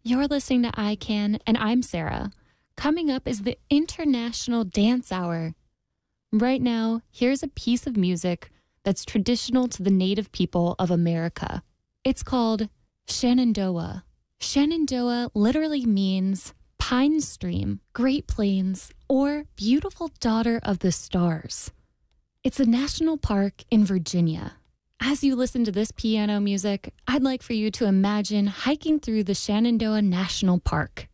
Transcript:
You're listening to I Can, and I'm Sarah. Coming up is the International Dance Hour. Right now, here's a piece of music that's traditional to the native people of America. It's called Shenandoah. Shenandoah literally means pine stream, Great Plains, or beautiful daughter of the stars. It's a national park in Virginia. As you listen to this piano music, I'd like for you to imagine hiking through the Shenandoah National Park.